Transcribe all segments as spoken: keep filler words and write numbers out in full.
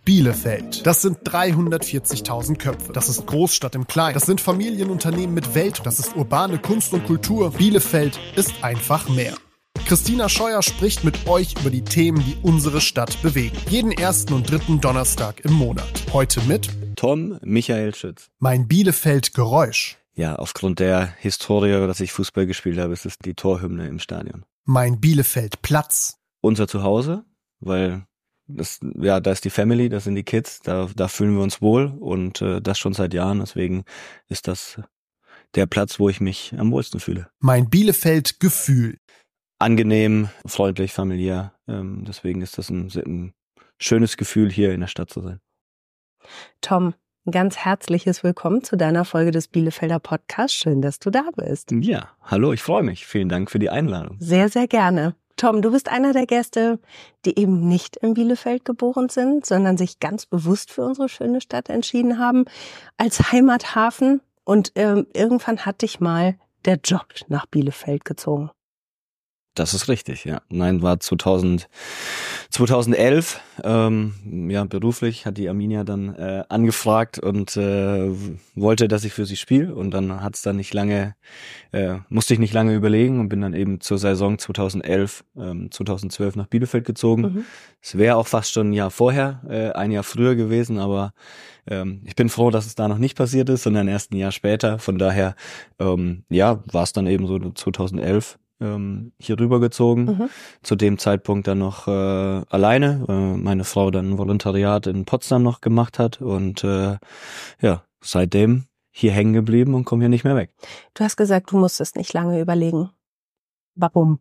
Bielefeld. Das sind dreihundertvierzigtausend Köpfe. Das ist Großstadt im Kleinen. Das sind Familienunternehmen mit Welt. Das ist urbane Kunst und Kultur. Bielefeld ist einfach mehr. Christina Scheuer spricht mit euch über die Themen, die unsere Stadt bewegen. Jeden ersten und dritten Donnerstag im Monat. Heute mit Tom Michael Schütz. Mein Bielefeld-Geräusch. Ja, aufgrund der Historie, dass ich Fußball gespielt habe, ist es die Torhymne im Stadion. Mein Bielefeld-Platz. Unser Zuhause, weil das, ja, da ist die Family, das sind die Kids, da, da fühlen wir uns wohl und äh, das schon seit Jahren. Deswegen ist das der Platz, wo ich mich am wohlsten fühle. Mein Bielefeld-Gefühl. Angenehm, freundlich, familiär. Ähm, deswegen ist das ein, ein schönes Gefühl, hier in der Stadt zu sein. Tom, ein ganz herzliches Willkommen zu deiner Folge des Bielefelder Podcasts. Schön, dass du da bist. Ja, hallo, ich freue mich. Vielen Dank für die Einladung. Sehr, sehr gerne. Tom, du bist einer der Gäste, die eben nicht in Bielefeld geboren sind, sondern sich ganz bewusst für unsere schöne Stadt entschieden haben, als Heimathafen. Und ähm, irgendwann hat dich mal der Job nach Bielefeld gezogen. Das ist richtig, ja. Nein, war zweitausend, zweitausendelf, ähm, ja, beruflich hat die Arminia dann äh, angefragt und äh, wollte, dass ich für sie spiele und dann hat's dann nicht lange, äh, musste ich nicht lange überlegen und bin dann eben zur Saison zweitausendelf, ähm, zweitausendzwölf nach Bielefeld gezogen. Es mhm. wäre auch fast schon ein Jahr vorher, äh, ein Jahr früher gewesen, aber ähm, ich bin froh, dass es da noch nicht passiert ist, sondern erst ein Jahr später. Von daher, ähm, ja, war es dann eben so zweitausendelf. Hier rübergezogen, mhm. zu dem Zeitpunkt dann noch äh, alleine, äh, meine Frau dann ein Volontariat in Potsdam noch gemacht hat und äh, ja, seitdem hier hängen geblieben und komme hier nicht mehr weg. Du hast gesagt, du musstest nicht lange überlegen. Warum?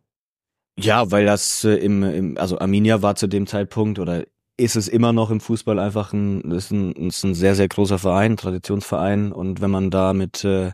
Ja, weil das äh, im, im, also Arminia war zu dem Zeitpunkt oder ist es immer noch im Fußball einfach ein, ist ein, ist ein sehr, sehr großer Verein, Traditionsverein und wenn man da mit äh,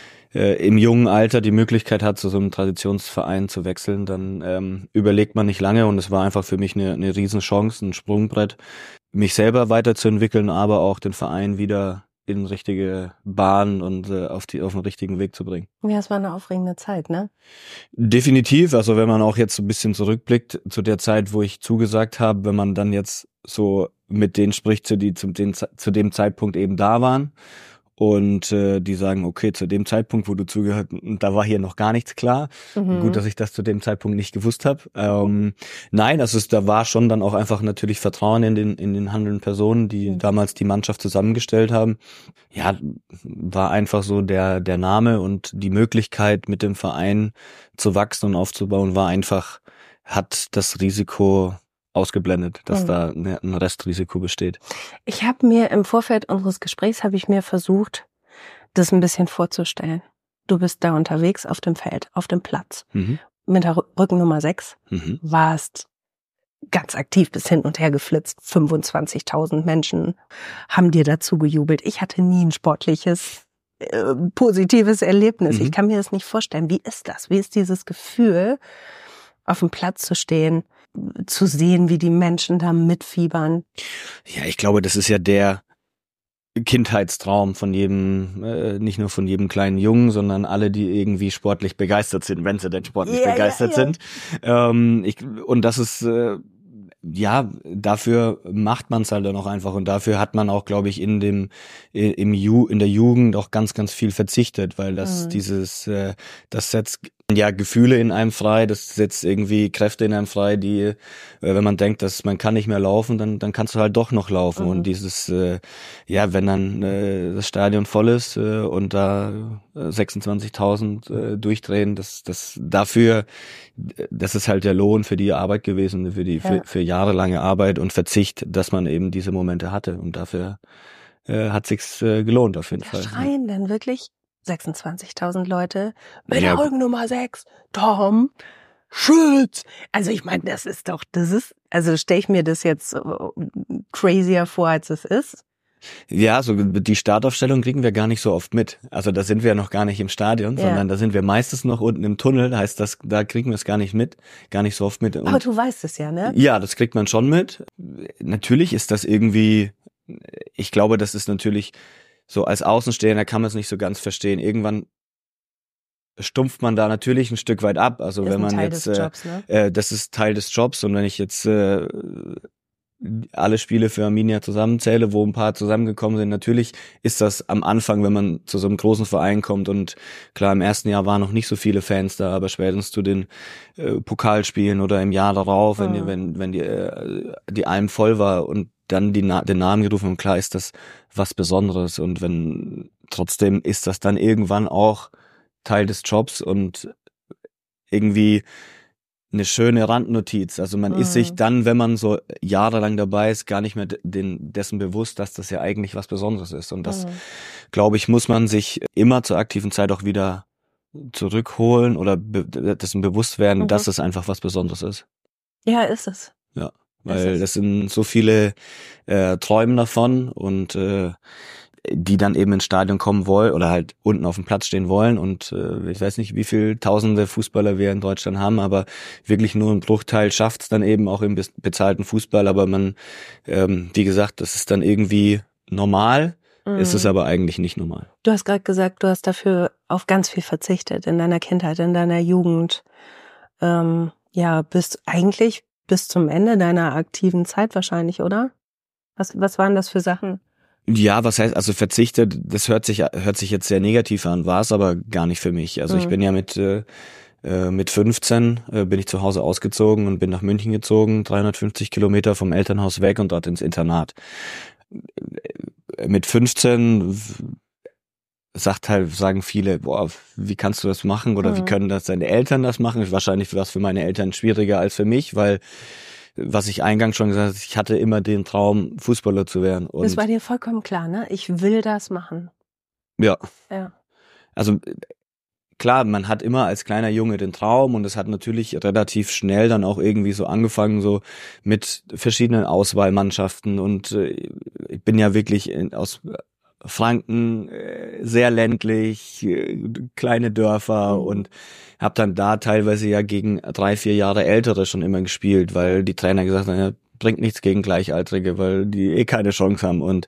Äh, im jungen Alter die Möglichkeit hat, zu so einem Traditionsverein zu wechseln, dann ähm, überlegt man nicht lange und es war einfach für mich eine, eine Riesenchance, ein Sprungbrett, mich selber weiterzuentwickeln, aber auch den Verein wieder in richtige Bahn und äh, auf die auf den richtigen Weg zu bringen. Ja, es war eine aufregende Zeit, ne? Definitiv, also wenn man auch jetzt so ein bisschen zurückblickt zu der Zeit, wo ich zugesagt habe, wenn man dann jetzt so mit denen spricht, zu die zu, den, zu dem Zeitpunkt eben da waren, und äh, die sagen, okay, zu dem Zeitpunkt, wo du zugehört, da war hier noch gar nichts klar. Mhm. Gut, dass ich das zu dem Zeitpunkt nicht gewusst habe. Ähm, nein, also es, da war schon dann auch einfach natürlich Vertrauen in den in den handelnden Personen, die mhm. damals die Mannschaft zusammengestellt haben. Ja, war einfach so der der Name und die Möglichkeit, mit dem Verein zu wachsen und aufzubauen, war einfach, hat das Risiko ausgeblendet, dass mhm. da ein Restrisiko besteht. Ich habe mir im Vorfeld unseres Gesprächs, habe ich mir versucht, das ein bisschen vorzustellen. Du bist da unterwegs auf dem Feld, auf dem Platz, mhm. mit der Rückennummer sechs, mhm. warst ganz aktiv bis hin und her geflitzt. fünfundzwanzigtausend Menschen haben dir dazu gejubelt. Ich hatte nie ein sportliches, äh, positives Erlebnis. Mhm. Ich kann mir das nicht vorstellen. Wie ist das? Wie ist dieses Gefühl, auf dem Platz zu stehen, zu sehen, wie die Menschen da mitfiebern? Ja, ich glaube, das ist ja der Kindheitstraum von jedem, äh, nicht nur von jedem kleinen Jungen, sondern alle, die irgendwie sportlich begeistert sind, wenn sie denn sportlich yeah, begeistert yeah, yeah. sind. Ähm, ich, und das ist, äh, ja, dafür macht man es halt dann auch einfach und dafür hat man auch, glaube ich, in dem, im Ju, in der Jugend auch ganz, ganz viel verzichtet, weil das, mhm. dieses, äh, das setzt ja Gefühle in einem frei, das setzt irgendwie Kräfte in einem frei, die, äh, wenn man denkt, dass man kann nicht mehr laufen, dann dann kannst du halt doch noch laufen. Mhm. Und dieses, äh, ja, wenn dann äh, das Stadion voll ist äh, und da äh, sechsundzwanzigtausend äh, durchdrehen, das das dafür, das ist halt der Lohn für die Arbeit gewesen, für die ja. für, für jahrelange Arbeit und Verzicht, dass man eben diese Momente hatte. Und dafür äh, hat sich's äh, gelohnt auf jeden da Fall. Schreien denn wirklich sechsundzwanzigtausend Leute mit der Rückennummer sechs, Tom Schütz. Also ich meine, das ist doch, das ist, also stelle ich mir das jetzt crazier vor, als es ist. Ja, so die Startaufstellung kriegen wir gar nicht so oft mit. Also da sind wir noch gar nicht im Stadion, ja. sondern da sind wir meistens noch unten im Tunnel. Heißt, das, da kriegen wir es gar nicht mit, gar nicht so oft mit. Und aber du weißt es ja, ne? Ja, das kriegt man schon mit. Natürlich ist das irgendwie, ich glaube, das ist natürlich so als Außenstehender kann man es nicht so ganz verstehen. Irgendwann stumpft man da natürlich ein Stück weit ab. Also das wenn man Teil jetzt, des Jobs, ne? äh, das ist Teil des Jobs und wenn ich jetzt äh, alle Spiele für Arminia zusammenzähle, wo ein paar zusammengekommen sind. Natürlich ist das am Anfang, wenn man zu so einem großen Verein kommt, und klar, im ersten Jahr waren noch nicht so viele Fans da, aber spätestens zu den äh, Pokalspielen oder im Jahr darauf, wenn, mhm. wenn, wenn die, äh, die Alm voll war und dann die Na- den Namen gerufen haben, klar ist das was Besonderes, und wenn trotzdem ist das dann irgendwann auch Teil des Jobs und irgendwie eine schöne Randnotiz. Also man mhm. ist sich dann, wenn man so jahrelang dabei ist, gar nicht mehr den, dessen bewusst, dass das ja eigentlich was Besonderes ist. Und das, mhm. glaube ich, muss man sich immer zur aktiven Zeit auch wieder zurückholen oder be- dessen bewusst werden, mhm. dass es einfach was Besonderes ist. Ja, ist es. Ja, weil das sind so viele äh, Träumen davon, und äh, die dann eben ins Stadion kommen wollen oder halt unten auf dem Platz stehen wollen, und äh, ich weiß nicht, wie viele tausende Fußballer wir in Deutschland haben, aber wirklich nur ein Bruchteil schafft es dann eben auch im bezahlten Fußball, aber man, ähm, wie gesagt, das ist dann irgendwie normal, mhm. ist es aber eigentlich nicht normal. Du hast gerade gesagt, du hast dafür auf ganz viel verzichtet in deiner Kindheit, in deiner Jugend, ähm, ja, bist eigentlich bis zum Ende deiner aktiven Zeit wahrscheinlich, oder? Was, was waren das für Sachen? Ja, was heißt, also verzichtet, das hört sich hört sich jetzt sehr negativ an, war es aber gar nicht für mich. Also mhm. ich bin ja mit äh, mit fünfzehn äh, bin ich zu Hause ausgezogen und bin nach München gezogen, dreihundertfünfzig Kilometer vom Elternhaus weg und dort ins Internat. Mit fünfzehn sagt halt, sagen viele, boah, wie kannst du das machen, oder mhm. wie können das deine Eltern das machen? Wahrscheinlich war es für meine Eltern schwieriger als für mich, weil, was ich eingangs schon gesagt habe, ich hatte immer den Traum, Fußballer zu werden. Und das war dir vollkommen klar, ne? Ich will das machen. Ja. Ja. Also klar, man hat immer als kleiner Junge den Traum, und es hat natürlich relativ schnell dann auch irgendwie so angefangen, so mit verschiedenen Auswahlmannschaften, und äh, ich bin ja wirklich in, aus Franken, äh, sehr ländlich, äh, kleine Dörfer, mhm. und habe dann da teilweise ja gegen drei, vier Jahre Ältere schon immer gespielt, weil die Trainer gesagt haben, ja, bringt nichts gegen Gleichaltrige, weil die eh keine Chance haben. Und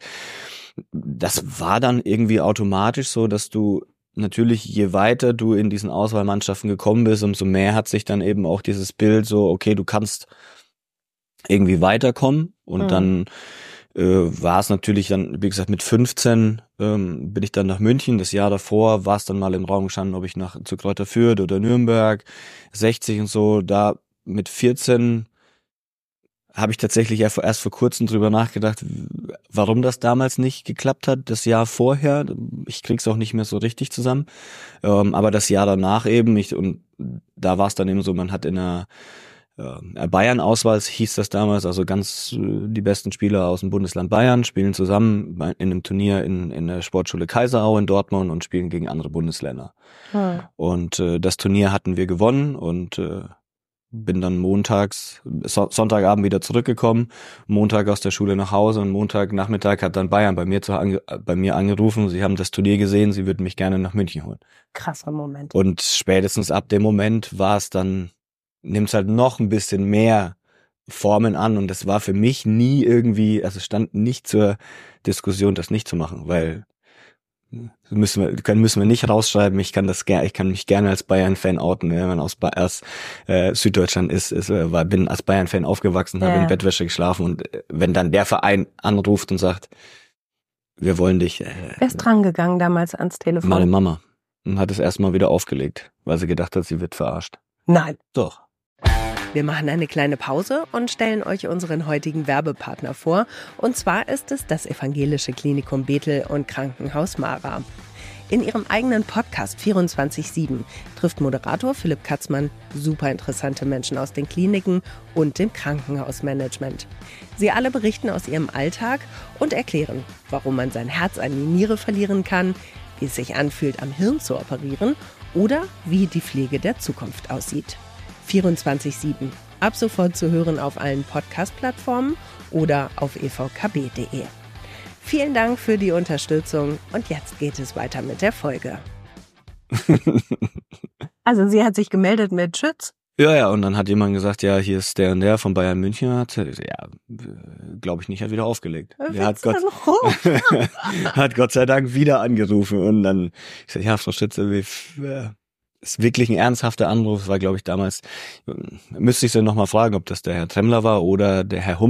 das war dann irgendwie automatisch so, dass du natürlich, je weiter du in diesen Auswahlmannschaften gekommen bist, umso mehr hat sich dann eben auch dieses Bild so, okay, du kannst irgendwie weiterkommen. Und mhm. dann äh, war es natürlich dann, wie gesagt, mit fünfzehn ähm, bin ich dann nach München. Das Jahr davor war es dann mal im Raum gestanden, ob ich nach zu Greuther Fürth oder Nürnberg, sechzig und so. Da mit vierzehn habe ich tatsächlich erst vor kurzem drüber nachgedacht, warum das damals nicht geklappt hat, das Jahr vorher. Ich krieg's auch nicht mehr so richtig zusammen. Ähm, aber das Jahr danach eben, ich, und da war es dann eben so, man hat in einer äh, Bayern-Auswahl, hieß das damals, also ganz äh, die besten Spieler aus dem Bundesland Bayern spielen zusammen bei, in einem Turnier in, in der Sportschule Kaiserau in Dortmund und spielen gegen andere Bundesländer. Hm. Und äh, das Turnier hatten wir gewonnen, und äh, bin dann montags, so, Sonntagabend wieder zurückgekommen, Montag aus der Schule nach Hause, und Montagnachmittag hat dann Bayern bei mir zu, ange, bei mir angerufen, sie haben das Turnier gesehen, sie würden mich gerne nach München holen. Krasser Moment. Und spätestens ab dem Moment war es dann, nimmt es halt noch ein bisschen mehr Formen an, und das war für mich nie irgendwie, also stand nicht zur Diskussion, das nicht zu machen, weil müssen wir können müssen wir nicht rausschreiben. Ich kann das gerne, ich kann mich gerne als Bayern-Fan outen, wenn man aus, aus äh, Süddeutschland ist, ist äh, war, bin als Bayern-Fan aufgewachsen, ja. habe in Bettwäsche geschlafen, und äh, wenn dann der Verein anruft und sagt, wir wollen dich. Äh, Wer ist dran gegangen damals ans Telefon? Meine Mama, und hat es erstmal wieder aufgelegt, weil sie gedacht hat, sie wird verarscht. Nein. Doch. Wir machen eine kleine Pause und stellen euch unseren heutigen Werbepartner vor. Und zwar ist es das Evangelische Klinikum Bethel und Krankenhaus Mara. In ihrem eigenen Podcast vierundzwanzig sieben trifft Moderator Philipp Katzmann super interessante Menschen aus den Kliniken und dem Krankenhausmanagement. Sie alle berichten aus ihrem Alltag und erklären, warum man sein Herz an die Niere verlieren kann, wie es sich anfühlt, am Hirn zu operieren oder wie die Pflege der Zukunft aussieht. vierundzwanzig sieben. Ab sofort zu hören auf allen Podcast-Plattformen oder auf e v k b punkt d e. Vielen Dank für die Unterstützung, und jetzt geht es weiter mit der Folge. Also sie hat sich gemeldet mit Schütz? Ja, ja, und dann hat jemand gesagt, ja, hier ist der und der von Bayern München. Hat, ja, glaube ich nicht, hat wieder aufgelegt. Der hat Gott, hat Gott sei Dank wieder angerufen, und dann, ich sag, ja, Frau Schütze, wie, ja, ist wirklich ein ernsthafter Anruf. Das war, glaube ich, damals, müsste ich sie nochmal fragen, ob das der Herr Tremmler war oder der Herr Hummels.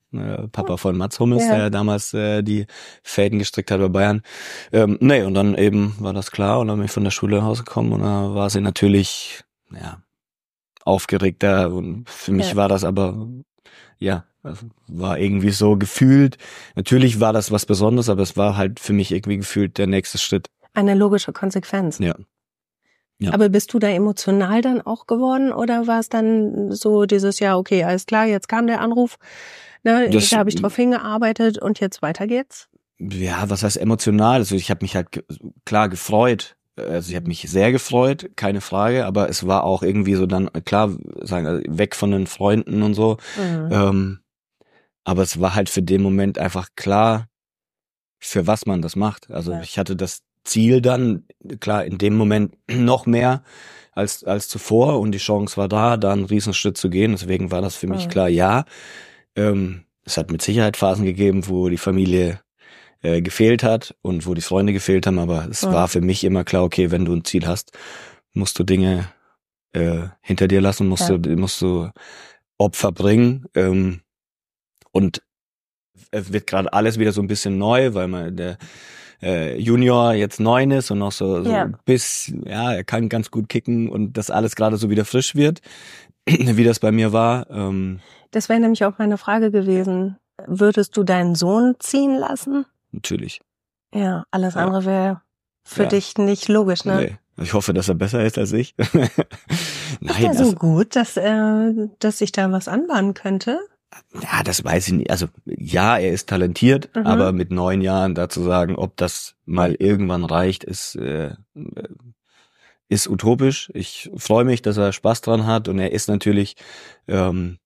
äh, Papa von Mats Hummels, ja. der damals äh, die Fäden gestrickt hat bei Bayern. Ähm, nee, und dann eben war das klar und dann bin ich von der Schule nach Hause gekommen und da war sie natürlich, ja, aufgeregter und für mich ja. war das aber, ja, also war irgendwie so gefühlt. Natürlich war das was Besonderes, aber es war halt für mich irgendwie gefühlt der nächste Schritt. Eine logische Konsequenz. Ja. Ja. Aber bist du da emotional dann auch geworden oder war es dann so dieses, ja, okay, alles klar, jetzt kam der Anruf, ne, das, da habe ich drauf hingearbeitet und jetzt weiter geht's? Ja, was heißt emotional? Also ich habe mich halt ge- klar gefreut. Also ich habe mich sehr gefreut, keine Frage, aber es war auch irgendwie so dann, klar, sagen, weg von den Freunden und so. Mhm. Ähm, aber es war halt für den Moment einfach klar, für was man das macht. Also ja. ich hatte das Ziel dann, klar, in dem Moment noch mehr als als zuvor und die Chance war da, da einen Riesenschritt zu gehen. Deswegen war das für mich mhm. klar, ja. Ähm, es hat mit Sicherheit Phasen gegeben, wo die Familie äh, gefehlt hat und wo die Freunde gefehlt haben, aber es mhm. war für mich immer klar, okay, wenn du ein Ziel hast, musst du Dinge äh, hinter dir lassen, musst ja. du musst du Opfer bringen. Ähm, und es wird gerade alles wieder so ein bisschen neu, weil man der äh, Junior jetzt neun ist und noch so, so ja. bis, ja, er kann ganz gut kicken und das alles gerade so wieder frisch wird, wie das bei mir war. Ähm, das wäre nämlich auch meine Frage gewesen. Würdest du deinen Sohn ziehen lassen? Natürlich. Ja, alles andere wäre für ja. dich nicht logisch, ne? Nee. Ich hoffe, dass er besser ist als ich. Nein, ist er so gut, dass, äh, dass sich da was anbahnen könnte? Ja, das weiß ich nicht. Also ja, er ist talentiert, mhm. aber mit neun Jahren da zu sagen, ob das mal irgendwann reicht, ist äh, ist utopisch. Ich freue mich, dass er Spaß dran hat und er ist natürlich, ähm,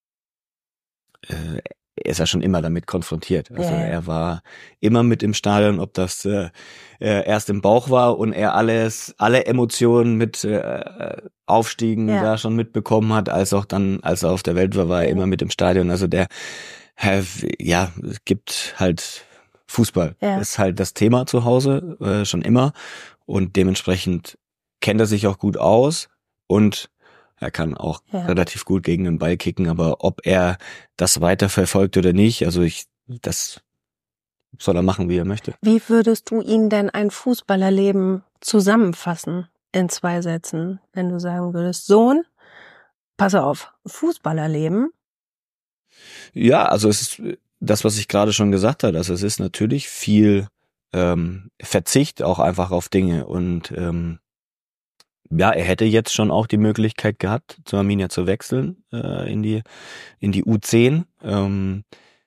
äh, er ist ja schon immer damit konfrontiert. Also yeah. er war immer mit im Stadion, ob das äh, erst im Bauch war und er alles, alle Emotionen mit äh, Aufstiegen yeah. da schon mitbekommen hat, als auch dann, als er auf der Welt war, war er immer mit im Stadion. Also der, äh, ja, es gibt halt Fußball. Yeah. Ist halt das Thema zu Hause, äh, schon immer. Und dementsprechend kennt er sich auch gut aus und er kann auch ja. relativ gut gegen den Ball kicken, aber ob er das weiter verfolgt oder nicht, also ich, das soll er machen, wie er möchte. Wie würdest du ihn denn ein Fußballerleben zusammenfassen in zwei Sätzen, wenn du sagen würdest, Sohn, pass auf, Fußballerleben? Ja, also es ist das, was ich gerade schon gesagt habe, also es ist natürlich viel ähm, Verzicht auch einfach auf Dinge und ähm, ja, er hätte jetzt schon auch die Möglichkeit gehabt, zu Arminia zu wechseln, äh, in die in die U zehn. Ähm,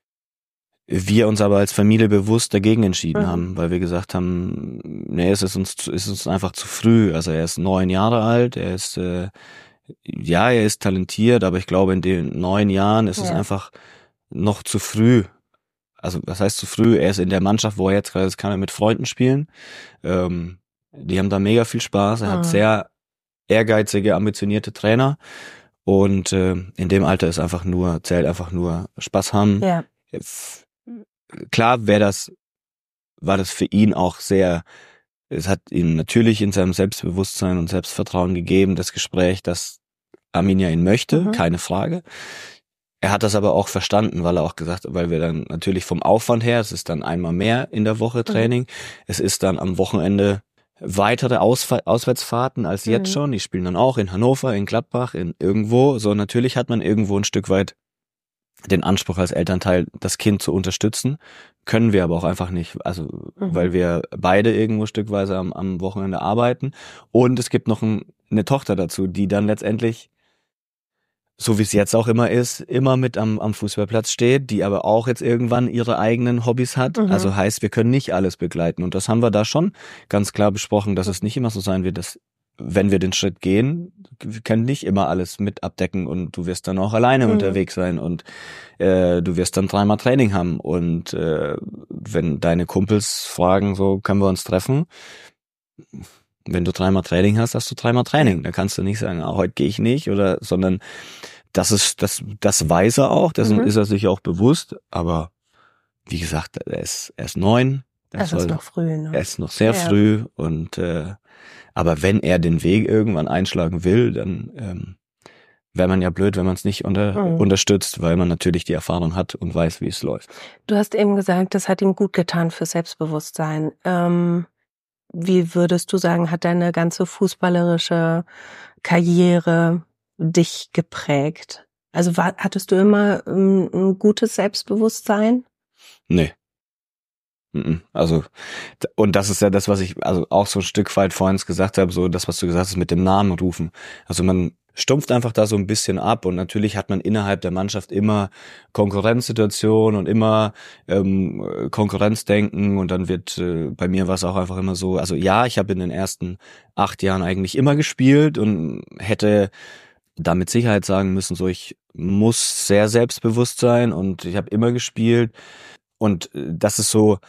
wir uns aber als Familie bewusst dagegen entschieden mhm. haben, weil wir gesagt haben, nee, es ist uns es ist uns einfach zu früh. Also er ist neun Jahre alt, er ist äh, ja, er ist talentiert, aber ich glaube, in den neun Jahren ist ja. es einfach noch zu früh. Also was heißt zu früh? Er ist in der Mannschaft, wo er jetzt gerade ist, kann er mit Freunden spielen. Ähm, Die haben da mega viel Spaß. Er mhm. hat sehr ehrgeizige, ambitionierte Trainer. Und äh, in dem Alter ist einfach nur, zählt einfach nur Spaß haben. Ja. Klar wäre das, war das für ihn auch sehr, es hat ihm natürlich in seinem Selbstbewusstsein und Selbstvertrauen gegeben, das Gespräch, dass Arminia ihn möchte, mhm. keine Frage. Er hat das aber auch verstanden, weil er auch gesagt hat, weil wir dann natürlich vom Aufwand her, es ist dann einmal mehr in der Woche Training, mhm. es ist dann am Wochenende weitere Ausf- Auswärtsfahrten als mhm. jetzt schon. Die spielen dann auch in Hannover, in Gladbach, in irgendwo. So, natürlich hat man irgendwo ein Stück weit den Anspruch als Elternteil, das Kind zu unterstützen. Können wir aber auch einfach nicht. Also, mhm. weil wir beide irgendwo stückweise am, am Wochenende arbeiten. Und es gibt noch ein, eine Tochter dazu, die dann letztendlich, so wie es jetzt auch immer ist, immer mit am, am Fußballplatz steht, die aber auch jetzt irgendwann ihre eigenen Hobbys hat. Mhm. Also heißt, wir können nicht alles begleiten. Und das haben wir da schon ganz klar besprochen, dass es nicht immer so sein wird, dass, wenn wir den Schritt gehen, wir können nicht immer alles mit abdecken und du wirst dann auch alleine mhm. unterwegs sein und äh, du wirst dann dreimal Training haben. Und äh, wenn deine Kumpels fragen, so, können wir uns treffen? Wenn du dreimal Training hast, hast du dreimal Training. Da kannst du nicht sagen, ah, heute gehe ich nicht, oder, sondern das ist, das, das weiß er auch, dessen mhm. ist er sich auch bewusst. Aber wie gesagt, er ist, er ist neun. Es ist noch früh, ne? Er ist noch sehr ja. früh und äh, aber wenn er den Weg irgendwann einschlagen will, dann ähm, wäre man ja blöd, wenn man es nicht unter, mhm. unterstützt, weil man natürlich die Erfahrung hat und weiß, wie es läuft. Du hast eben gesagt, das hat ihm gut getan für Selbstbewusstsein. Ähm, wie würdest du sagen, hat deine ganze fußballerische Karriere dich geprägt? Also war, hattest du immer ein, ein gutes Selbstbewusstsein? Nee. Also, und das ist ja das, was ich also auch so ein Stück weit vorhin gesagt habe, so das, was du gesagt hast mit dem Namen rufen. Also man stumpft einfach da so ein bisschen ab und natürlich hat man innerhalb der Mannschaft immer Konkurrenzsituationen und immer ähm, Konkurrenzdenken und dann wird, äh, bei mir war es auch einfach immer so, also ja, ich habe in den ersten acht Jahren eigentlich immer gespielt und hätte da mit Sicherheit sagen müssen, so ich muss sehr selbstbewusst sein und ich habe immer gespielt und das ist so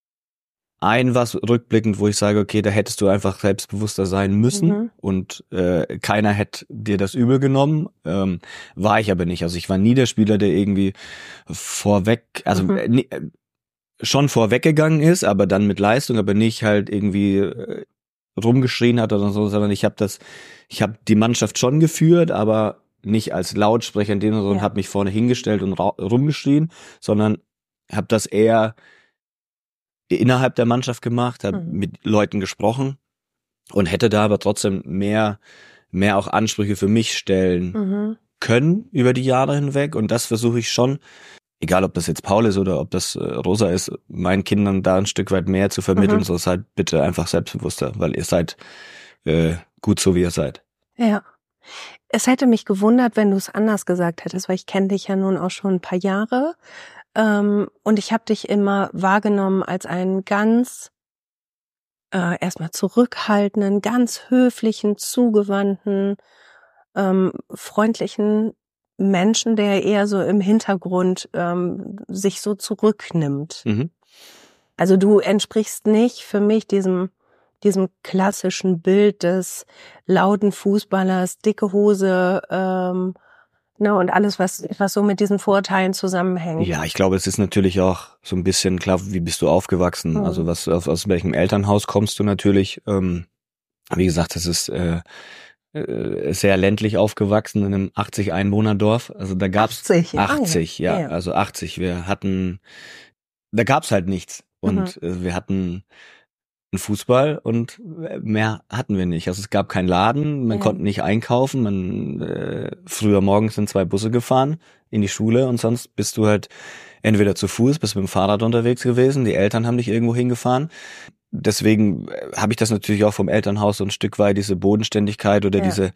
ein was rückblickend, wo ich sage, okay, da hättest du einfach selbstbewusster sein müssen mhm. und äh, keiner hätte dir das übel genommen, ähm, war ich aber nicht. Also ich war nie der Spieler, der irgendwie vorweg, also mhm. äh, nie, schon vorweggegangen ist, aber dann mit Leistung, aber nicht halt irgendwie äh, rumgeschrien hat oder so, sondern ich habe das, ich habe die Mannschaft schon geführt, aber nicht als Lautsprecher in dem Sinne, sondern ja. habe mich vorne hingestellt und ra- rumgeschrien, sondern habe das eher innerhalb der Mannschaft gemacht, habe mhm. mit Leuten gesprochen und hätte da aber trotzdem mehr mehr auch Ansprüche für mich stellen mhm. können über die Jahre hinweg und das versuche ich schon, egal ob das jetzt Paul ist oder ob das äh, Rosa ist, meinen Kindern da ein Stück weit mehr zu vermitteln, mhm. so seid bitte einfach selbstbewusster, weil ihr seid äh, gut so, wie ihr seid. Ja. Es hätte mich gewundert, wenn du es anders gesagt hättest, weil ich kenne dich ja nun auch schon ein paar Jahre. Und ich habe dich immer wahrgenommen als einen ganz äh, erstmal zurückhaltenden, ganz höflichen, zugewandten, ähm, freundlichen Menschen, der eher so im Hintergrund ähm, sich so zurücknimmt. Mhm. Also du entsprichst nicht für mich diesem diesem klassischen Bild des lauten Fußballers, dicke Hose, ähm, Ne, und alles, was was so mit diesen Vorteilen zusammenhängt. Ja, ich glaube, es ist natürlich auch so ein bisschen klar, wie bist du aufgewachsen? Mhm. Also was aus, aus welchem Elternhaus kommst du natürlich? Ähm, wie gesagt, das ist äh, äh, sehr ländlich aufgewachsen in einem achtzig Einwohner-Dorf. Also da gab's achtzig, achtzig, ah, ja. ja, ja, also achtzig. Wir hatten, da gab's halt nichts und mhm. äh, wir hatten einen Fußball und mehr hatten wir nicht. Also es gab keinen Laden, man ja. konnte nicht einkaufen, man äh, früher morgens sind zwei Busse gefahren in die Schule und sonst bist du halt entweder zu Fuß, bist mit dem Fahrrad unterwegs gewesen, die Eltern haben dich irgendwo hingefahren. Deswegen habe ich das natürlich auch vom Elternhaus so ein Stück weit, diese Bodenständigkeit oder ja. diese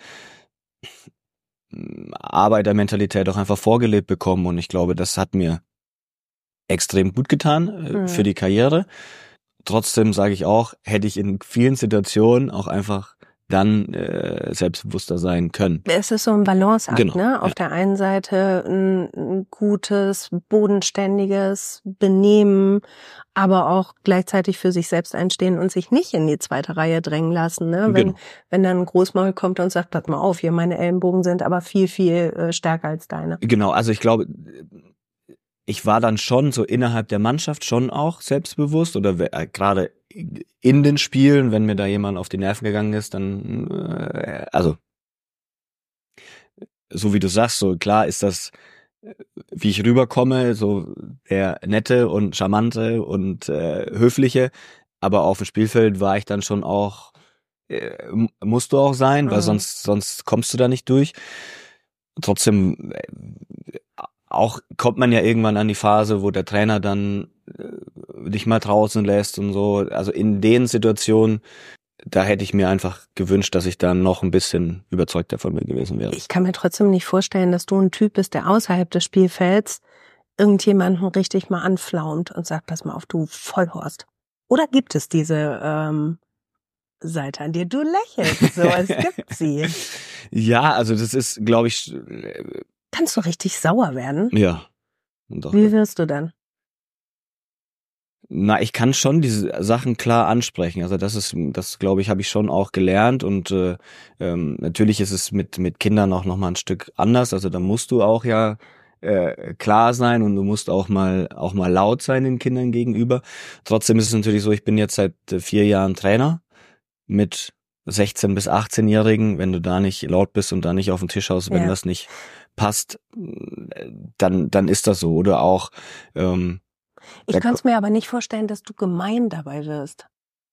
Arbeitermentalität auch einfach vorgelebt bekommen und ich glaube, das hat mir extrem gut getan äh, mhm. für die Karriere. Trotzdem sage ich auch, hätte ich in vielen Situationen auch einfach dann äh, selbstbewusster sein können. Es ist so ein Balanceakt, genau, ne? Auf ja. der einen Seite ein, ein gutes, bodenständiges Benehmen, aber auch gleichzeitig für sich selbst einstehen und sich nicht in die zweite Reihe drängen lassen, ne? Wenn genau. wenn dann ein Großmaul kommt und sagt, pass mal auf, hier meine Ellenbogen sind aber viel viel äh, stärker als deine. Genau, also ich glaube, ich war dann schon so innerhalb der Mannschaft schon auch selbstbewusst oder äh, gerade in den Spielen, wenn mir da jemand auf die Nerven gegangen ist, dann, äh, also so wie du sagst, so klar ist das, wie ich rüberkomme, so der nette und charmante und äh, höfliche, aber auf dem Spielfeld war ich dann schon auch, äh, musst du auch sein, mhm. weil sonst sonst kommst du da nicht durch. Trotzdem äh, auch kommt man ja irgendwann an die Phase, wo der Trainer dann äh, dich mal draußen lässt und so. Also in den Situationen, da hätte ich mir einfach gewünscht, dass ich dann noch ein bisschen überzeugter von mir gewesen wäre. Ich kann mir trotzdem nicht vorstellen, dass du ein Typ bist, der außerhalb des Spielfelds irgendjemanden richtig mal anflaumt und sagt, pass mal auf, du Vollhorst. Oder gibt es diese ähm, Seite an dir? Du lächelst so, es gibt sie. Ja, also das ist, glaube ich... Kannst du richtig sauer werden? Ja. Doch. Wie wirst du dann? Na, ich kann schon diese Sachen klar ansprechen. Also das ist, das glaube ich, habe ich schon auch gelernt und äh, ähm, natürlich ist es mit mit Kindern auch noch mal ein Stück anders. Also da musst du auch ja äh, klar sein und du musst auch mal auch mal laut sein den Kindern gegenüber. Trotzdem ist es natürlich so, ich bin jetzt seit äh, vier Jahren Trainer mit sechzehn- bis achtzehnjährigen, wenn du da nicht laut bist und da nicht auf den Tisch haust, wenn ja. das nicht passt, dann dann ist das so. Oder auch ähm, ich kann es mir aber nicht vorstellen, dass du gemein dabei wirst.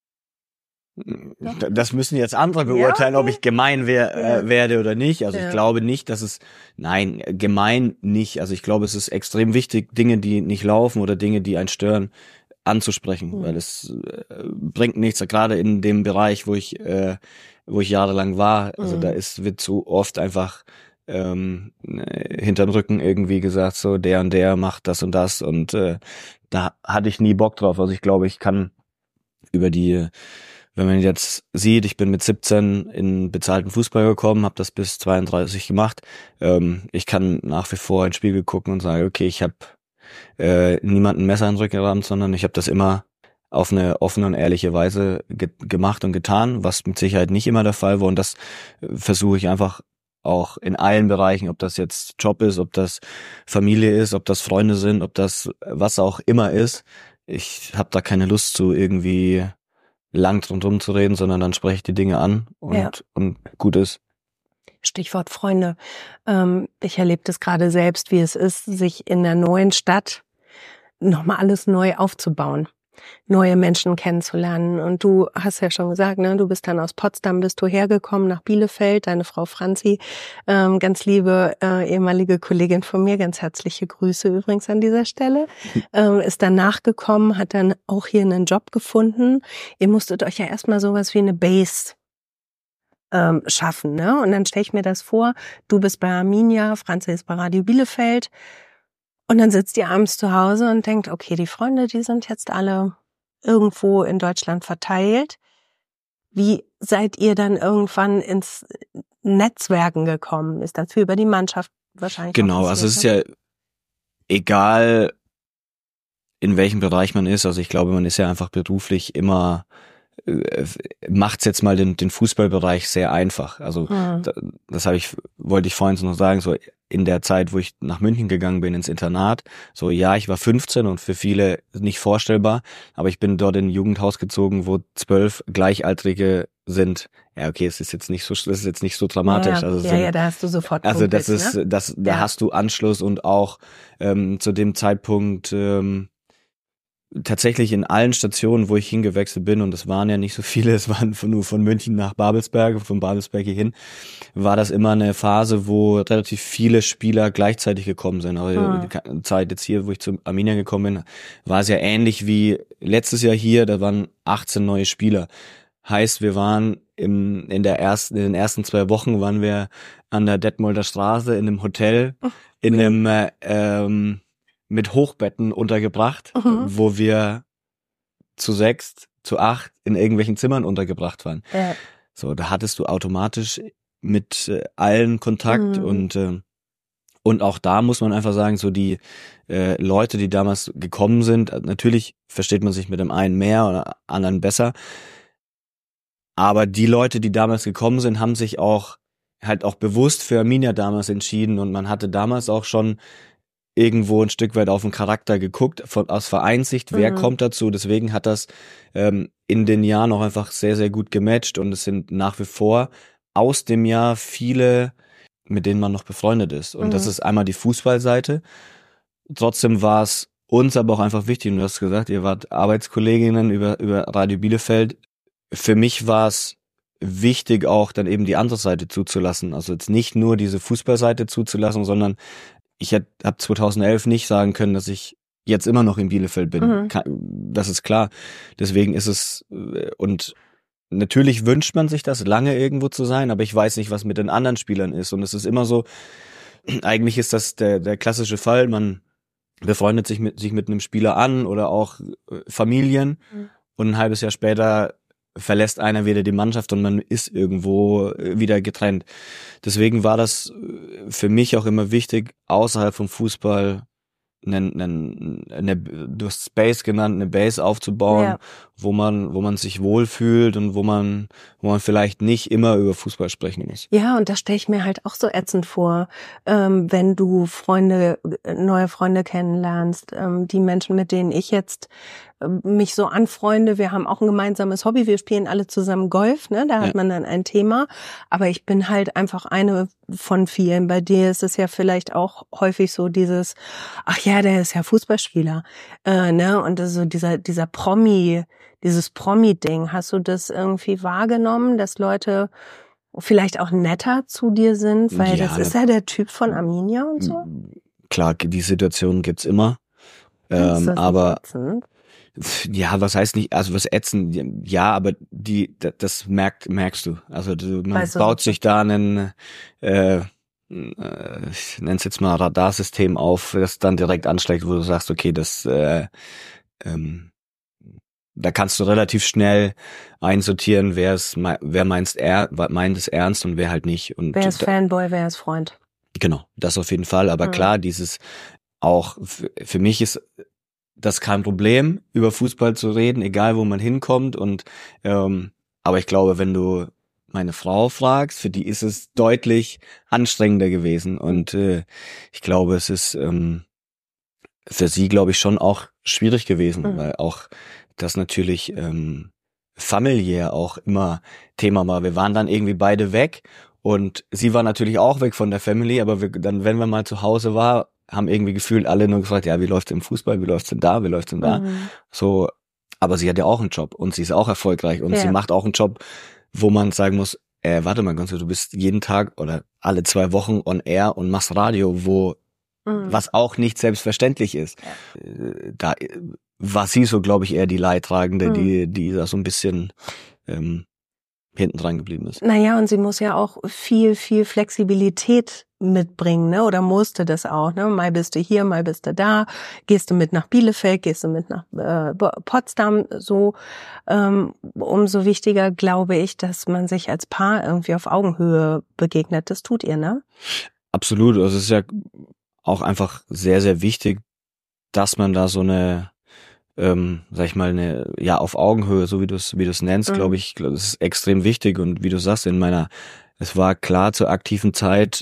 Das müssen jetzt andere beurteilen, ja, okay. ob ich gemein wer, ja. äh, werde oder nicht. Also ja. ich glaube nicht, dass es, nein, gemein nicht. Also ich glaube, es ist extrem wichtig, Dinge, die nicht laufen oder Dinge, die einen stören, anzusprechen, mhm. weil es äh, bringt nichts, gerade in dem Bereich, wo ich äh, wo ich jahrelang war. Also mhm. da ist wird so oft einfach ähm, hinterm Rücken irgendwie gesagt, so der und der macht das und das und äh, da hatte ich nie Bock drauf. Also ich glaube, ich kann über die, wenn man jetzt sieht, ich bin mit siebzehn in bezahlten Fußball gekommen, habe das bis zweiunddreißig gemacht. Ähm, ich kann nach wie vor ins Spiegel gucken und sagen, okay, ich habe äh, niemanden Messer in den Rücken gerammt, sondern ich habe das immer auf eine offene und ehrliche Weise ge- gemacht und getan, was mit Sicherheit nicht immer der Fall war. Und das äh, versuche ich einfach auch in allen Bereichen, ob das jetzt Job ist, ob das Familie ist, ob das Freunde sind, ob das was auch immer ist. Ich habe da keine Lust zu irgendwie lang drum drum zu reden, sondern dann spreche ich die Dinge an und, ja. und gut ist. Stichwort Freunde. Ähm, ich erlebe das gerade selbst, wie es ist, sich in einer neuen Stadt nochmal alles neu aufzubauen, neue Menschen kennenzulernen. Und du hast ja schon gesagt, ne, du bist dann aus Potsdam, bist du hergekommen nach Bielefeld, deine Frau Franzi, ähm, ganz liebe äh, ehemalige Kollegin von mir, ganz herzliche Grüße übrigens an dieser Stelle, ähm, ist dann nachgekommen, hat dann auch hier einen Job gefunden. Ihr musstet euch ja erstmal sowas wie eine Base ähm, schaffen, ne? Und dann stelle ich mir das vor, du bist bei Arminia, Franzi ist bei Radio Bielefeld. Und dann sitzt ihr abends zu Hause und denkt, okay, die Freunde, die sind jetzt alle irgendwo in Deutschland verteilt. Wie seid ihr dann irgendwann ins Netzwerken gekommen? Ist das für über die Mannschaft wahrscheinlich? Genau, also es ist ja egal, in welchem Bereich man ist. Also ich glaube, man ist ja einfach beruflich immer, macht's jetzt mal den, den Fußballbereich sehr einfach. Also mhm. das, das habe ich, wollte ich vorhin noch sagen, so in der Zeit, wo ich nach München gegangen bin ins Internat, so ja, ich war fünfzehn und für viele nicht vorstellbar, aber ich bin dort in ein Jugendhaus gezogen, wo zwölf Gleichaltrige sind. Ja, okay, es ist jetzt nicht so, das ist jetzt nicht so dramatisch. Ja, also ja, sind, ja, da hast du sofort Also Kumpels, das ist, ne? das, da ja. hast du Anschluss und auch ähm, zu dem Zeitpunkt ähm, tatsächlich in allen Stationen, wo ich hingewechselt bin, und es waren ja nicht so viele, es waren von, nur von München nach Babelsberg, von Babelsberg hier hin, war das immer eine Phase, wo relativ viele Spieler gleichzeitig gekommen sind. Also hm. die Zeit jetzt hier, wo ich zu Arminia gekommen bin, war es ja ähnlich wie letztes Jahr hier, da waren achtzehn neue Spieler. Heißt, wir waren im, in der ersten, in den ersten zwei Wochen waren wir an der Detmolder Straße in einem Hotel, in einem äh, ähm, mit Hochbetten untergebracht, mhm. wo wir zu sechs, zu acht in irgendwelchen Zimmern untergebracht waren. Ja. So, da hattest du automatisch mit äh, allen Kontakt mhm. und äh, und auch da muss man einfach sagen, so die äh, Leute, die damals gekommen sind, natürlich versteht man sich mit dem einen mehr oder anderen besser, aber die Leute, die damals gekommen sind, haben sich auch halt auch bewusst für Arminia damals entschieden und man hatte damals auch schon irgendwo ein Stück weit auf den Charakter geguckt, von, aus Vereinssicht, wer mhm. kommt dazu. Deswegen hat das ähm, in den Jahren auch einfach sehr, sehr gut gematcht und es sind nach wie vor aus dem Jahr viele, mit denen man noch befreundet ist. Und mhm. das ist einmal die Fußballseite. Trotzdem war es uns aber auch einfach wichtig, und du hast gesagt, ihr wart Arbeitskolleginnen über, über Radio Bielefeld. Für mich war es wichtig, auch dann eben die andere Seite zuzulassen. Also jetzt nicht nur diese Fußballseite zuzulassen, sondern ich habe zweitausendelf nicht sagen können, dass ich jetzt immer noch in Bielefeld bin. Mhm. Das ist klar. Deswegen ist es, und natürlich wünscht man sich das, lange irgendwo zu sein, aber ich weiß nicht, was mit den anderen Spielern ist. Und es ist immer so, eigentlich ist das der, der klassische Fall, man befreundet sich mit, sich mit einem Spieler an oder auch Familien mhm. und ein halbes Jahr später verlässt einer wieder die Mannschaft und man ist irgendwo wieder getrennt. Deswegen war das für mich auch immer wichtig, außerhalb vom Fußball eine, eine, eine du hast Space genannt, eine Base aufzubauen, ja. wo man, wo man sich wohlfühlt und wo man, wo man vielleicht nicht immer über Fußball sprechen muss. Ja, und das stelle ich mir halt auch so ätzend vor, ähm, wenn du Freunde, neue Freunde kennenlernst, ähm, die Menschen, mit denen ich jetzt mich so anfreunde. Wir haben auch ein gemeinsames Hobby. Wir spielen alle zusammen Golf, ne? Da hat ja. man dann ein Thema. Aber ich bin halt einfach eine von vielen. Bei dir ist es ja vielleicht auch häufig so dieses, ach ja, der ist ja Fußballspieler, äh, ne? Und das ist so dieser, dieser Promi, dieses Promi-Ding. Hast du das irgendwie wahrgenommen, dass Leute vielleicht auch netter zu dir sind? Weil ja, das ist ja der Typ von Arminia und so. Klar, die Situation gibt's immer. Ähm, ist das aber ätzend? Ja, was heißt nicht, also was ätzend, ja, aber die, das merkt, merkst du. Also du, man weißt du, baut sich da einen, äh, ich nenne es jetzt mal Radarsystem auf, das dann direkt anschlägt, wo du sagst, okay, das, äh, ähm, da kannst du relativ schnell einsortieren, wer es, wer meint er, meint es ernst und wer halt nicht. Und wer ist Fanboy, wer ist Freund? Genau, das auf jeden Fall. Aber mhm. klar, dieses auch für, für mich ist das kein Problem, über Fußball zu reden, egal wo man hinkommt. Und ähm, aber ich glaube, wenn du meine Frau fragst, für die ist es deutlich anstrengender gewesen. Und äh, ich glaube, es ist ähm, für sie, glaube ich, schon auch schwierig gewesen, mhm. weil auch das natürlich ähm, familiär auch immer Thema war. Wir waren dann irgendwie beide weg und sie war natürlich auch weg von der Family, aber wir, dann, wenn wir mal zu Hause war, haben irgendwie gefühlt alle nur gefragt, ja, wie läuft's im Fußball, wie läuft's denn da, wie läuft's denn da? Mhm. So, aber sie hat ja auch einen Job und sie ist auch erfolgreich und ja. sie macht auch einen Job, wo man sagen muss, äh, warte mal ganz kurz, du bist jeden Tag oder alle zwei Wochen on air und machst Radio, wo mhm. was auch nicht selbstverständlich ist. Ja. Da war sie so, glaube ich, eher die Leidtragende, mhm. die die da so ein bisschen ähm, hinten dran geblieben ist. Naja, und sie muss ja auch viel, viel Flexibilität mitbringen, ne? Oder musste das auch, ne? Mal bist du hier, mal bist du da, gehst du mit nach Bielefeld, gehst du mit nach äh, Potsdam, so ähm, umso wichtiger, glaube ich, dass man sich als Paar irgendwie auf Augenhöhe begegnet. Das tut ihr, ne? Absolut, also es ist ja auch einfach sehr, sehr wichtig, dass man da so eine ähm, sag ich mal, eine, ja, auf Augenhöhe, so wie du es, wie du es nennst, mhm. glaube ich, glaub, das ist extrem wichtig. Und wie du sagst, in meiner, es war klar zur aktiven Zeit,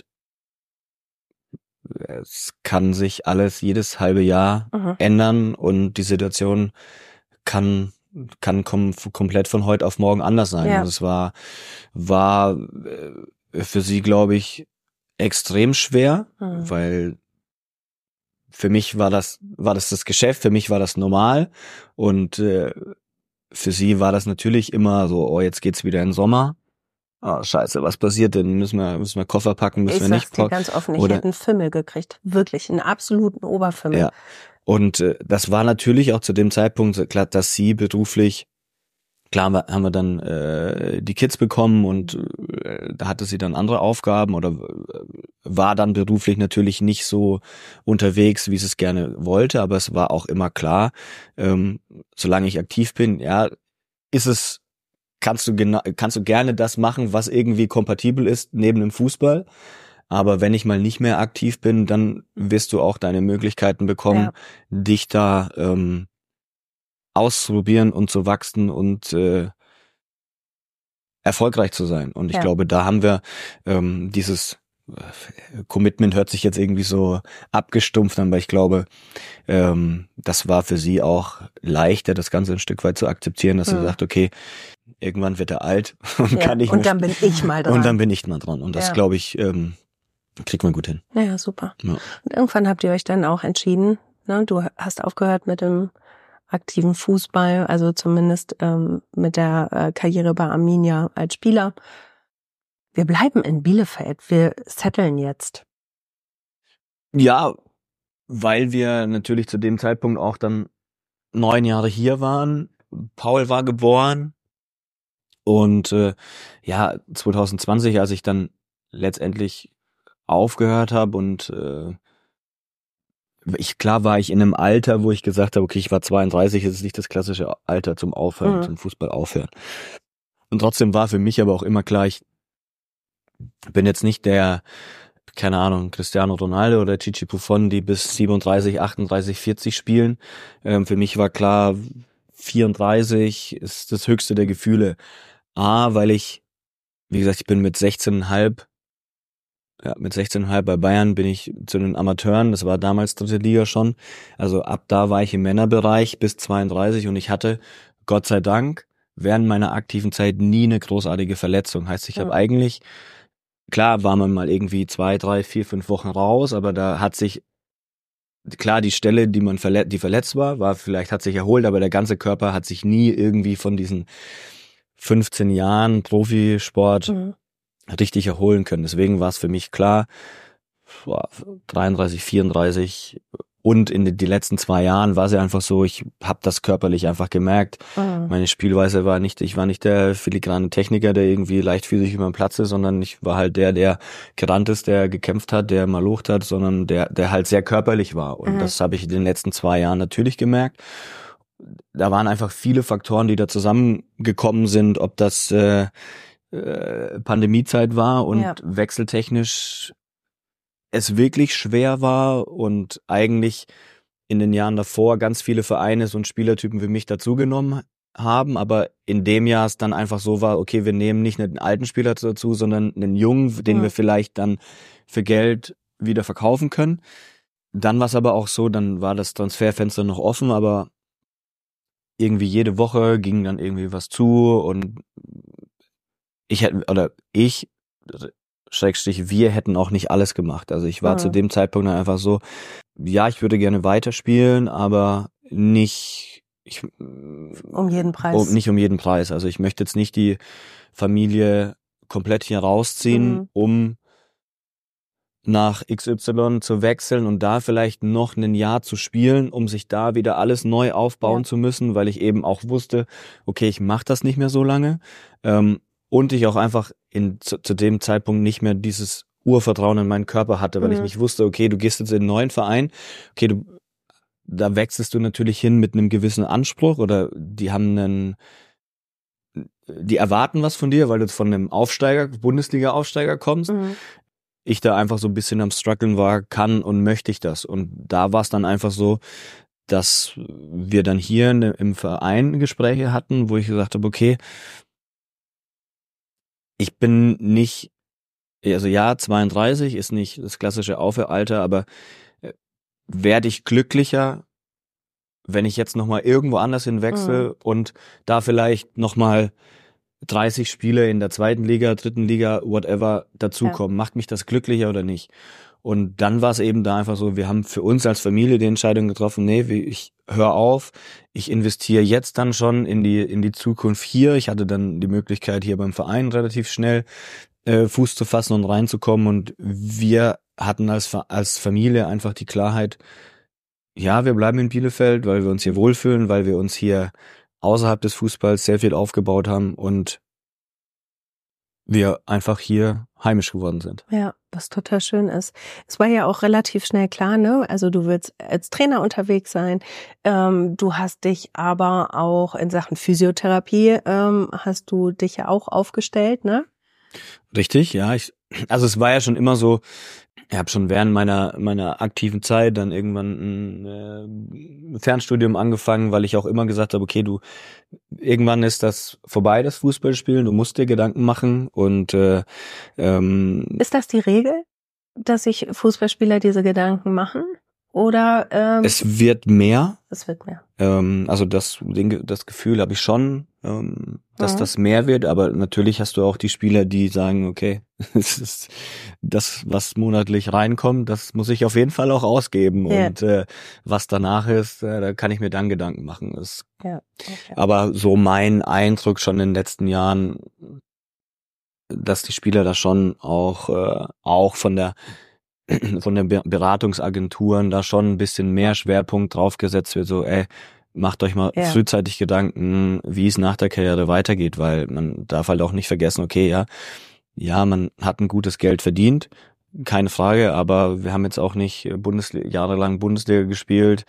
es kann sich alles jedes halbe Jahr mhm. ändern und die Situation kann, kann kom- komplett von heute auf morgen anders sein. Ja. Und es war, war für sie, glaube ich, extrem schwer, mhm. weil für mich war das war das das Geschäft, für mich war das normal und äh, für sie war das natürlich immer so, oh, jetzt geht's wieder in den Sommer. Oh, scheiße, was passiert denn? Müssen wir müssen wir Koffer packen, müssen ich wir nicht packen? Ich sag's dir ganz offen, ich Oder, hätte einen Fimmel gekriegt, wirklich einen absoluten Oberfimmel. Ja. Und äh, das war natürlich auch zu dem Zeitpunkt klar, dass sie beruflich, klar haben wir dann äh, die Kids bekommen und äh, da hatte sie dann andere Aufgaben oder äh, war dann beruflich natürlich nicht so unterwegs, wie sie es gerne wollte, aber es war auch immer klar, ähm, solange ich aktiv bin, ja, ist es, kannst du gena- kannst du gerne das machen, was irgendwie kompatibel ist neben dem Fußball, aber wenn ich mal nicht mehr aktiv bin, dann wirst du auch deine Möglichkeiten bekommen, ja. dich da ähm, auszuprobieren und zu wachsen und äh, erfolgreich zu sein. Und ich ja. glaube, da haben wir ähm, dieses äh, Commitment hört sich jetzt irgendwie so abgestumpft an, aber ich glaube, ähm, das war für sie auch leichter, das Ganze ein Stück weit zu akzeptieren, dass mhm. sie sagt, okay, irgendwann wird er alt und ja. kann nicht und mehr dann bin ich mal dran. Und dann bin ich mal dran. Und das, ja. glaube ich, ähm, kriegt man gut hin. Ja, super. Ja. Und irgendwann habt ihr euch dann auch entschieden, ne? Du hast aufgehört mit dem aktiven Fußball, also zumindest ähm, mit der äh, Karriere bei Arminia als Spieler. Wir bleiben in Bielefeld, wir setteln jetzt. Ja, weil wir natürlich zu dem Zeitpunkt auch dann neun Jahre hier waren. Paul war geboren und äh, ja, zwanzig zwanzig, als ich dann letztendlich aufgehört habe und äh, ich, klar war ich in einem Alter, wo ich gesagt habe, okay, ich war zweiunddreißig, das ist nicht das klassische Alter zum Aufhören, mhm. zum Fußball aufhören. Und trotzdem war für mich aber auch immer klar, ich bin jetzt nicht der, keine Ahnung, Cristiano Ronaldo oder Gigi Buffon, die bis siebenunddreißig, achtunddreißig, vierzig spielen. Ähm, für mich war klar, vierunddreißig ist das höchste der Gefühle. A, weil ich, wie gesagt, ich bin mit sechzehn Komma fünf ja, mit sechzehn Komma fünf bei Bayern bin ich zu den Amateuren, das war damals dritte Liga schon, also ab da war ich im Männerbereich bis zweiunddreißig und ich hatte, Gott sei Dank, während meiner aktiven Zeit nie eine großartige Verletzung. Heißt, ich ja. habe eigentlich, klar war man mal irgendwie zwei, drei, vier, fünf Wochen raus, aber da hat sich, klar die Stelle, die man verletzt, die verletzt war, war vielleicht hat sich erholt, aber der ganze Körper hat sich nie irgendwie von diesen fünfzehn Jahren Profisport mhm. richtig erholen können. Deswegen war es für mich klar, dreiunddreißig, vierunddreißig und in die, die letzten zwei Jahren war es ja einfach so, ich habe das körperlich einfach gemerkt. Mhm. Meine Spielweise war nicht, ich war nicht der filigrane Techniker, der irgendwie leichtfüßig über den Platz ist, sondern ich war halt der, der gerannt ist, der gekämpft hat, der malocht hat, sondern der, der halt sehr körperlich war. Und mhm. das habe ich in den letzten zwei Jahren natürlich gemerkt. Da waren einfach viele Faktoren, die da zusammengekommen sind, ob das äh, äh, Pandemiezeit war und ja. wechseltechnisch es wirklich schwer war und eigentlich in den Jahren davor ganz viele Vereine und Spielertypen wie mich dazugenommen haben, aber in dem Jahr es dann einfach so war, okay, wir nehmen nicht einen alten Spieler dazu, sondern einen jungen, den mhm. wir vielleicht dann für Geld wieder verkaufen können. Dann war es aber auch so, dann war das Transferfenster noch offen, aber irgendwie jede Woche ging dann irgendwie was zu und ich hätte, oder ich, Schrägstrich, wir hätten auch nicht alles gemacht. Also ich war mhm. zu dem Zeitpunkt dann einfach so, ja, ich würde gerne weiterspielen, aber nicht ich, um jeden Preis. Um, nicht um jeden Preis. Also ich möchte jetzt nicht die Familie komplett hier rausziehen, mhm. um nach X Y zu wechseln und da vielleicht noch ein Jahr zu spielen, um sich da wieder alles neu aufbauen ja. zu müssen, weil ich eben auch wusste, okay, ich mache das nicht mehr so lange. Ähm, Und ich auch einfach in, zu, zu dem Zeitpunkt nicht mehr dieses Urvertrauen in meinen Körper hatte, weil mhm. ich mich wusste, okay, du gehst jetzt in einen neuen Verein, okay, du, da wechselst du natürlich hin mit einem gewissen Anspruch oder die haben einen, die erwarten was von dir, weil du von einem Aufsteiger, Bundesliga-Aufsteiger kommst. Mhm. Ich da einfach so ein bisschen am Struggeln war, kann und möchte ich das. Und da war es dann einfach so, dass wir dann hier in, im Verein Gespräche hatten, wo ich gesagt habe, okay, ich bin nicht, also ja, zweiunddreißig ist nicht das klassische Aufhöralter, aber werde ich glücklicher, wenn ich jetzt nochmal irgendwo anders hinwechsel mhm. und da vielleicht nochmal dreißig Spiele in der zweiten Liga, dritten Liga, whatever, dazukommen. Ja. Macht mich das glücklicher oder nicht? Und dann war es eben da einfach so, wir haben für uns als Familie die Entscheidung getroffen, nee, ich höre auf, ich investiere jetzt dann schon in die in die Zukunft hier. Ich hatte dann die Möglichkeit, hier beim Verein relativ schnell äh, Fuß zu fassen und reinzukommen und wir hatten als als Familie einfach die Klarheit, ja, wir bleiben in Bielefeld, weil wir uns hier wohlfühlen, weil wir uns hier außerhalb des Fußballs sehr viel aufgebaut haben und wir einfach hier heimisch geworden sind. Ja, was total schön ist. Es war ja auch relativ schnell klar, ne? Also du willst als Trainer unterwegs sein. Ähm, du hast dich aber auch in Sachen Physiotherapie, ähm, hast du dich ja auch aufgestellt, ne? Richtig, ja. Ich, also es war ja schon immer so, ich habe schon während meiner meiner aktiven Zeit dann irgendwann ein äh, Fernstudium angefangen, weil ich auch immer gesagt habe, okay, du irgendwann ist das vorbei, das Fußballspielen, du musst dir Gedanken machen und äh, ähm, ist das die Regel, dass sich Fußballspieler diese Gedanken machen? Oder ähm, es wird mehr. Es wird mehr. Ähm, also das, das Gefühl habe ich schon, ähm, dass mhm. das mehr wird. Aber natürlich hast du auch die Spieler, die sagen, okay, es ist das, was monatlich reinkommt, das muss ich auf jeden Fall auch ausgeben. Ja. Und äh, was danach ist, äh, da kann ich mir dann Gedanken machen. Das, ja. Okay. Aber so mein Eindruck schon in den letzten Jahren, dass die Spieler da schon auch äh, auch von der von den Beratungsagenturen da schon ein bisschen mehr Schwerpunkt draufgesetzt wird, so ey, macht euch mal ja. frühzeitig Gedanken, wie es nach der Karriere weitergeht, weil man darf halt auch nicht vergessen, okay, ja, ja, man hat ein gutes Geld verdient, keine Frage, aber wir haben jetzt auch nicht Bundesliga, jahrelang Bundesliga gespielt,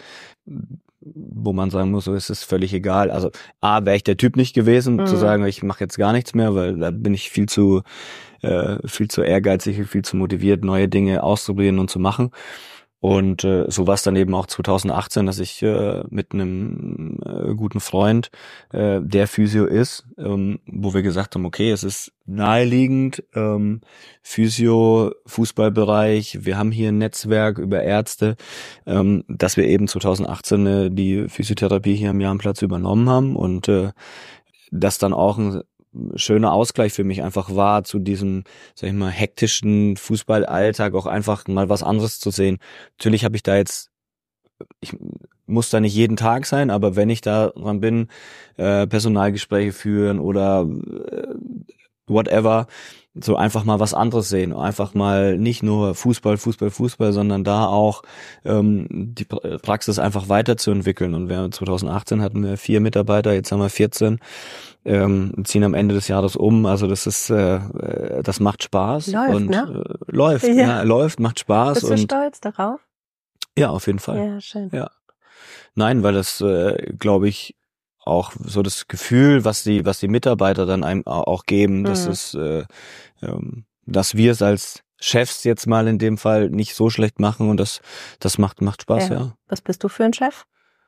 wo man sagen muss, so ist es völlig egal. Also A, wäre ich der Typ nicht gewesen, mhm. zu sagen, ich mache jetzt gar nichts mehr, weil da bin ich viel zu äh, viel zu ehrgeizig, viel zu motiviert, neue Dinge auszuprobieren und zu machen. Und äh, so war es dann eben auch zwanzig achtzehn, dass ich äh, mit einem äh, guten Freund, äh, der Physio ist, ähm, wo wir gesagt haben, okay, es ist naheliegend. Ähm, Physio, Fußballbereich, wir haben hier ein Netzwerk über Ärzte, ähm, dass wir eben zwanzig achtzehn äh, die Physiotherapie hier am Jahnplatz übernommen haben und äh, das dann auch ein schöner Ausgleich für mich einfach war, zu diesem, sag ich mal, hektischen Fußballalltag auch einfach mal was anderes zu sehen. Natürlich habe ich da jetzt, ich muss da nicht jeden Tag sein, aber wenn ich da dran bin, äh, Personalgespräche führen oder äh, whatever, so einfach mal was anderes sehen, einfach mal nicht nur Fußball, Fußball, Fußball, sondern da auch ähm, die Praxis einfach weiterzuentwickeln. Und wir zwanzig achtzehn hatten wir vier Mitarbeiter, jetzt haben wir vierzehn, ähm, ziehen am Ende des Jahres um. Also das ist, äh, das macht Spaß. Läuft, und ne? äh, läuft, ja. ja, läuft, macht Spaß. Bist du und stolz darauf? Ja, auf jeden Fall. Ja, schön. Ja. Nein, weil das, äh, glaube ich, auch so das Gefühl, was die, was die Mitarbeiter dann einem auch geben, mhm. dass es, äh, ähm, dass wir es als Chefs jetzt mal in dem Fall nicht so schlecht machen und das, das macht, macht Spaß, ja. ja. Was bist du für ein Chef?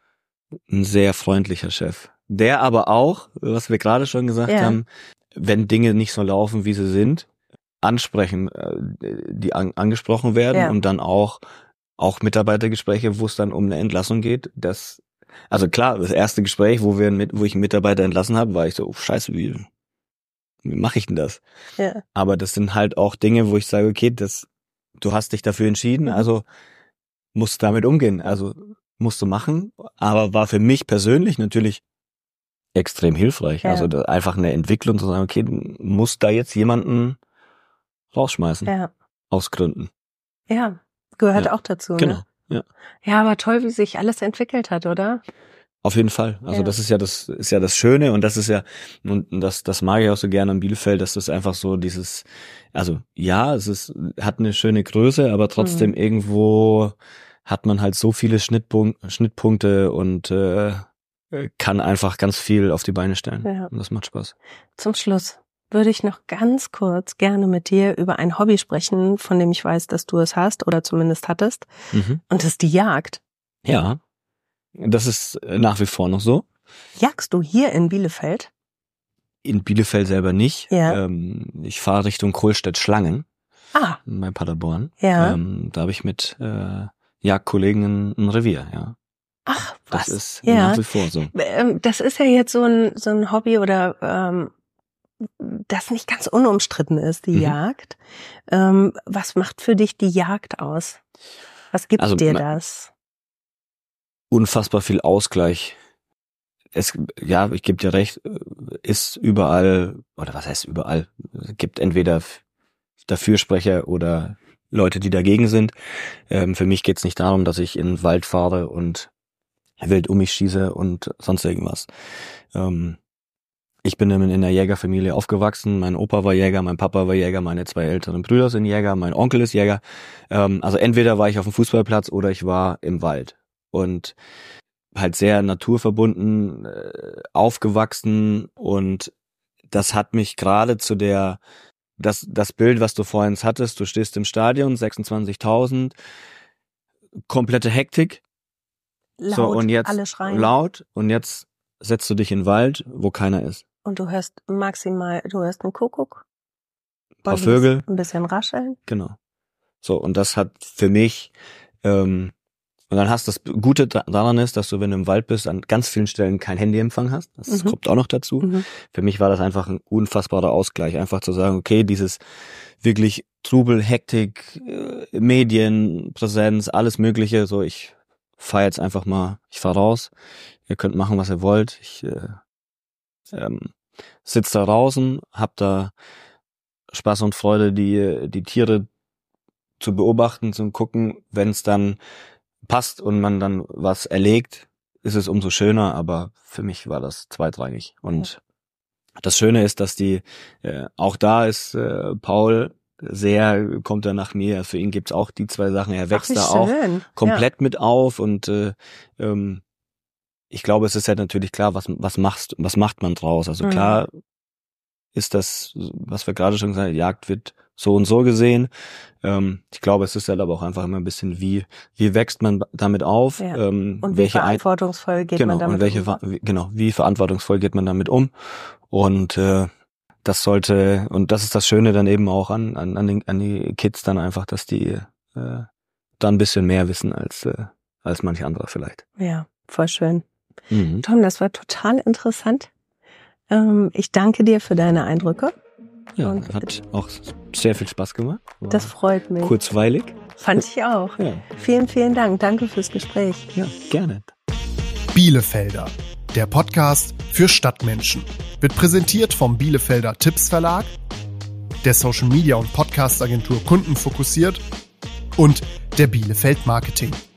Ein sehr freundlicher Chef. Der aber auch, was wir gerade schon gesagt ja. haben, wenn Dinge nicht so laufen, wie sie sind, ansprechen, die an, angesprochen werden ja. und dann auch, auch Mitarbeitergespräche, wo es dann um eine Entlassung geht, das, also klar, das erste Gespräch, wo wir mit, wo ich einen Mitarbeiter entlassen habe, war ich so, oh, scheiße, wie, wie mache ich denn das? Ja. Aber das sind halt auch Dinge, wo ich sage, okay, das, du hast dich dafür entschieden, also musst damit umgehen, also musst du machen, aber war für mich persönlich natürlich extrem hilfreich, ja. also da einfach eine Entwicklung zu sagen, okay, muss da jetzt jemanden rausschmeißen, ja. aus Gründen. Ja, gehört ja. auch dazu. Genau. Ne? Ja. ja, aber toll, wie sich alles entwickelt hat, oder? Auf jeden Fall. Also ja. das ist ja das ist ja das Schöne und das ist ja und das das mag ich auch so gerne an Bielefeld, dass das einfach so dieses, also ja, es ist hat eine schöne Größe, aber trotzdem mhm. irgendwo hat man halt so viele Schnittpunkte, Schnittpunkte und äh, kann einfach ganz viel auf die Beine stellen. Ja. Und das macht Spaß. Zum Schluss würde ich noch ganz kurz gerne mit dir über ein Hobby sprechen, von dem ich weiß, dass du es hast oder zumindest hattest. Mhm. Und das ist die Jagd. Ja, das ist nach wie vor noch so. Jagst du hier in Bielefeld? In Bielefeld selber nicht. Ja. Ähm, ich fahre Richtung Kohlstedt-Schlangen. Ah. Bei Paderborn. Ja. Ähm, da habe ich mit äh, Jagdkollegen ein, ein Revier, ja. Ach, was? Das ist ja. nach wie vor so. Das ist ja jetzt so ein so ein Hobby oder ähm, das nicht ganz unumstritten ist, die mhm. Jagd. Ähm, was macht für dich die Jagd aus? Was gibt also, dir das? Unfassbar viel Ausgleich. Es, ja, ich gebe dir recht, ist überall, oder was heißt überall? Es gibt entweder Dafürsprecher oder Leute, die dagegen sind. Ähm, für mich geht's nicht darum, dass ich in den Wald fahre und wild um mich schieße und sonst irgendwas. Ähm, Ich bin in einer Jägerfamilie aufgewachsen. Mein Opa war Jäger, mein Papa war Jäger, meine zwei älteren Brüder sind Jäger, mein Onkel ist Jäger. Ähm, also entweder war ich auf dem Fußballplatz oder ich war im Wald. Und halt sehr naturverbunden äh, aufgewachsen. Und das hat mich gerade zu der, das, das Bild, was du vorhin hattest, du stehst im Stadion, sechsundzwanzigtausend, komplette Hektik. Laut, so, und jetzt, alle schreien. Laut, und jetzt setzt du dich in den Wald, wo keiner ist. Und du hörst maximal, du hörst einen Kuckuck. Ein paar Vögel. Ein bisschen rascheln. Genau. So, und das hat für mich, ähm, und dann hast das Gute daran ist, dass du, wenn du im Wald bist, an ganz vielen Stellen kein Handyempfang hast. Das mhm. kommt auch noch dazu. Mhm. Für mich war das einfach ein unfassbarer Ausgleich. Einfach zu sagen, okay, dieses wirklich Trubel, Hektik, äh, Medien, Präsenz, alles Mögliche. So, ich fahr jetzt einfach mal, ich fahr raus. Ihr könnt machen, was ihr wollt. Ich äh, ähm, sitze da draußen, hab da Spaß und Freude, die die Tiere zu beobachten, zu gucken. Wenn es dann passt und man dann was erlegt, ist es umso schöner. Aber für mich war das zweitrangig. Und das Schöne ist, dass die äh, auch da ist äh, Paul sehr, kommt er nach mir. Für ihn gibt's auch die zwei Sachen. Er wächst Ach, da auch schön. komplett ja. mit auf und äh, ähm, ich glaube, es ist ja natürlich klar, was was machst, was macht man draus. Also mhm. klar ist das, was wir gerade schon gesagt haben, Jagd wird so und so gesehen. Ähm, ich glaube, es ist halt aber auch einfach immer ein bisschen, wie wie wächst man damit auf? Ja. Ähm, und wie welche verantwortungsvoll geht genau, man damit und welche, um? Wie, genau, wie verantwortungsvoll geht man damit um? Und äh, das sollte, und das ist das Schöne dann eben auch an, an, an, den, an die Kids dann einfach, dass die äh, da ein bisschen mehr wissen als, äh, als manch anderer vielleicht. Ja, voll schön. Mhm. Tom, das war total interessant. Ähm, ich danke dir für deine Eindrücke. Ja, und hat auch sehr viel Spaß gemacht. War das freut mich. Kurzweilig. Fand ich auch. Ja. Vielen, vielen Dank. Danke fürs Gespräch. Ja, gerne. Bielefelder, der Podcast für Stadtmenschen, wird präsentiert vom Bielefelder Tipps Verlag, der Social Media und Podcast Agentur Kunden fokussiert und der Bielefeld Marketing.